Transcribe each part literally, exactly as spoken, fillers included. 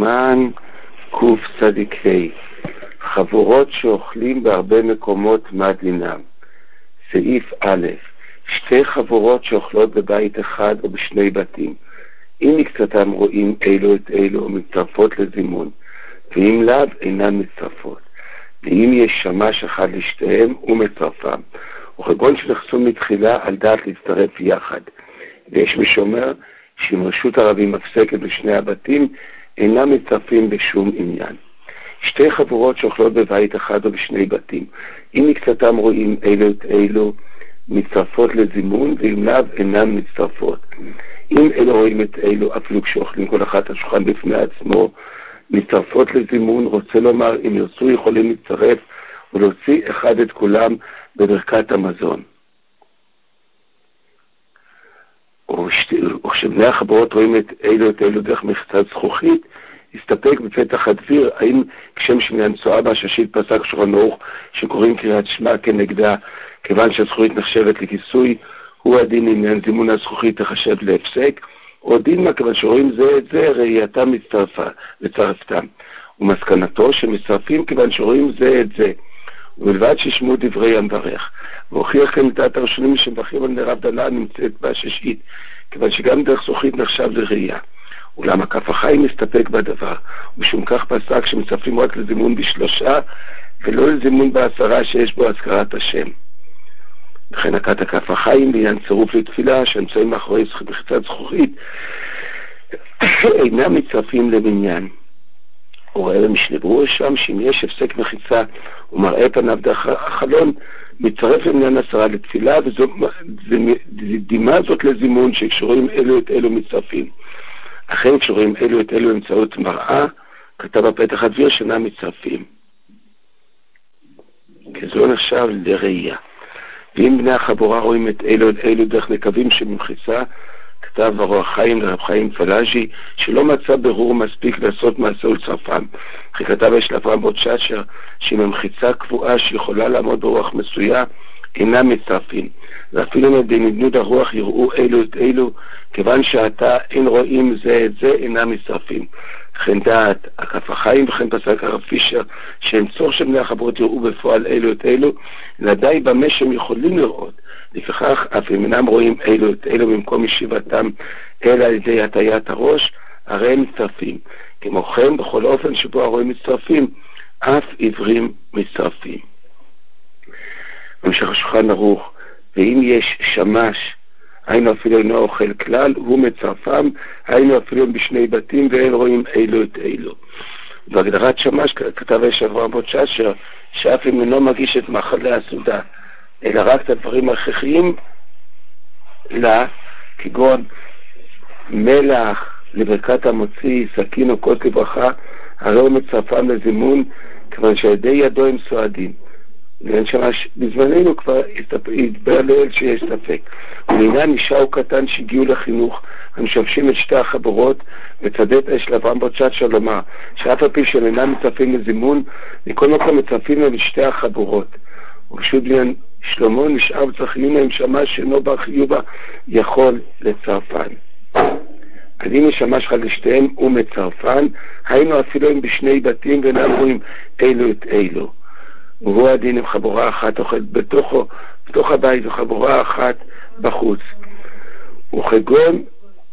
סימן קוף צדיקי, חבורות שאוכלים בהרבה מקומות מה דינם. סעיף א', שתי חבורות שאוכלות בבית אחד או בשני בתים. אם מקצתם רואים אילו את אילו מצטרפות לזימון, ואם לאו אינן מצטרפות. ואם יש שמש אחד לשתיהם ומצטרפם, וכגון שנכסו מתחילה על דעת להצטרף יחד. ויש מי שאומר שאם רשות הרבים מפסקת בשני הבתים, אינם מצטרפים בשום עניין. שתי חבורות שאוכלות בבית אחד או בשני בתים. אם מקצתם רואים אילו את אילו מצטרפות לזימון, ואם לאו אינן מצטרפות. אם אלו רואים את אילו, אפילו כשאוכלים כל אחת על שולחן בפני עצמו, מצטרפות לזימון, רוצה לומר, אם ירצו יכולים להצטרף ולהוציא אחד את כולם בברכת המזון. וכשבני החברות רואים את אילו את אילו דרך מחיצת זכוכית, הסתפק בפתח הדביר, האם כשם שמניין צועה בהששית פסק שולחן ערוך שקוראים קריאת שמע כנגדה, כיוון שהזכוכית נחשבת לכיסוי, הוא הדין עניין זימון הזכוכית תחשב להפסק, או דין מה כיוון שרואים זה את זה, ראייתם מצטרפה, לצרפתם. ומסקנתו שמצטרפים כיוון שרואים זה את זה, ובלבד שישמעו דברי המברך. והוכיח כאן לדעת הראשונים שמברכים על נר הבדלה נמצאת בהששית, כיוון שגם דרך זכוכית נחשב לראייה. אולם הכף החיים מסתפק בדבר, ומשום כך פסק שמצטרפים רק לזימון בשלושה, ולא לזימון בעשרה שיש בו הזכרת השם. וכן הכת הכף החיים בעניין צירוף לתפילה שנמצאים מאחורי מחיצת זכוכית אינם מצטרפים למניין. הוא רואה במשנה ברורה שם שאם יש הפסק מחיצה ומראה פניו דרך החלון, מצטרף למניין עשרה לתפילה, וזו דימה זאת לזימון שכשרואים אלו את אלו מצטרפים. אכן כשרואים אלו את אלו באמצעות מראה, כתב בפתח הדביר שאינם מצטרפים. כי זו נחשב לראייה. ואם בני החבורה רואים את אלו את אלו דרך נקבים שבמחיצה, כתב הרוח חיים לרב חיים פלאז'י שלא מצא ברור מספיק לעשות מעשה ולצרפם. כי כתב יש לאברהם בוט ששר שעם המחיצה קבועה שיכולה לעמוד ברוח מסויה, אינם מצטרפים. ואפילו בנדנוד הרוח יראו אלו את אלו, כיוון שעתה אין רואים זה את זה, אינם מצטרפים. וכן דעת הכף החיים וכן פסק הרב פישר שאין צורך שבני החברות יראו בפועל אלו את אלו, אלא די במה שהם יכולים לראות. לפיכך אף אם אינם רואים אלו את אלו במקום ישיבתם אלא על ידי הטיית הראש, הרי הם מצטרפים. כמו כן בכל אופן שבו הרואים מצטרפים, אף עיוורים מצטרפים. ממשיך השולחן ערוך, ואם יש שמש, היינו אפילו אינו אוכל כלל, הוא מצרפם, היינו אפילו בשני בתים ואין רואים אילו את אילו. בהגדרת שמש כתב יש אברהם בוט ששר, שאף אם אינו מגיש את מאכלי הסעודה, אלא רק את הדברים ההכרחיים לה, כגון מלח לברכת המוציא, סכין או קוד לברכה, הרי הוא מצרפם לזימון, כיוון שידי ידו הם סועדים. ואין שמש, בזמננו כבר התבר לאל שיש ספק. ולעניין אישה או קטן שהגיעו לחינוך, המשמשים את שתי החברות, וצדת אש לאברהם בוט ששר לומר, שאף על פי שהם אינם מצטרפים לזימון, מכל מקום מצטרפים להם את שתי החברות. ופשוט בעניין שלמה נשאר וצריכים להם שמש שאינו בר חיובה יכול לצרפן. אז אם יש שמש חד לשתיהם ומצרפן, היינו אפילו הם בשני בתים ואינם רואים אילו את אילו. והוא הדין עם חבורה אחת אוכלת בתוכו, בתוך הבית וחבורה אחת בחוץ. וכגון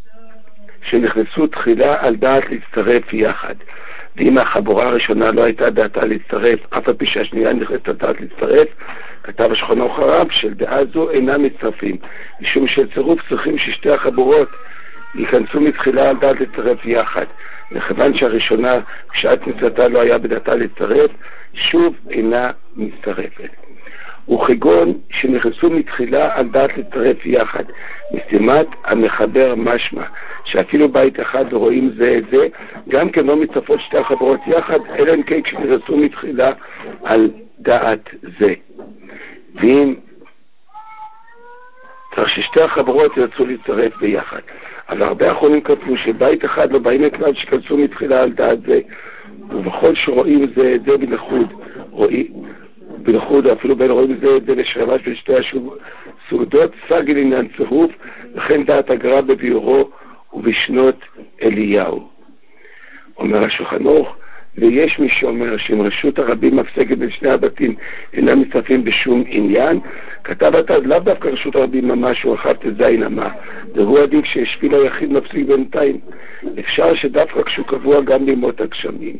שנכנסו תחילה על דעת להצטרף יחד. ואם החבורה הראשונה לא הייתה דעתה להצטרף, אף על פי שהשנייה נכנסת על דעת להצטרף, כתב השולחן ערוך הרב של דעה זו אינם מצטרפים, משום שצירוף צריכים ששתי החבורות ייכנסו מתחילה על דעת להצטרף יחד. וכיוון שהראשונה כשעת מצאתה לא היה בדעתה להצטרף, שוב אינה מצטרפת. וכגון שנכנסו מתחילה על דעת להצטרף יחד, מסתימת המחבר משמע, שאפילו בית אחד רואים זה את זה, גם כן לא מצטרפות שתי החברות יחד, אלא אם כן כשנכנסו מתחילה על דעת זה. ואם צריך ששתי החברות ירצו להצטרף ביחד. אבל הרבה האחרונים כתבו שבית אחד לא באים לכלל שכנסו מתחילה על דעת זה, ובכל שרואים זה את זה בלחוד, רואים, בלחוד, אפילו בין רואים זה את זה לשרמש בשתי הסעודות, סגל עניין צירוף, וכן דעת הגר"א בביאורו ובשנות אליהו. אומר השולחן ערוך, ויש מי שאומר שאם רשות הרבים מפסקת בין שני הבתים אינם מצטרפים בשום עניין, כתב אתה לאו דווקא רשות הרבים ממש הוא אחת תזין אמה, והוא עדיף שהשפיל היחיד מפסיק בינתיים. אפשר שדווקא כשהוא קבוע גם לימות הגשמים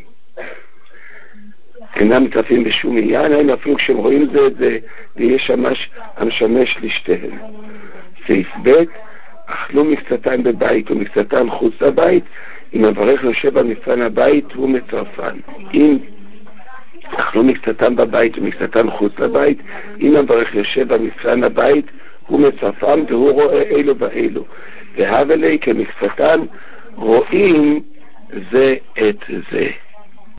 אינם מצטרפים בשום עניין, היינו אפילו כשהם רואים זה את זה, ויש שמש המשמש לשתיהם. סעיף ב' אכלו מקצתן בבית ומקצתן חוץ לבית, אם המברך יושב על מפרן הבית הוא מצרפן. אם אכלו מקצתן בבית ומקצתן חוץ לבית, אם המברך יושב על מפרן הבית הוא מצרפן והוא רואה אלו ואלו. והבלי כמקצתן רואים זה את זה.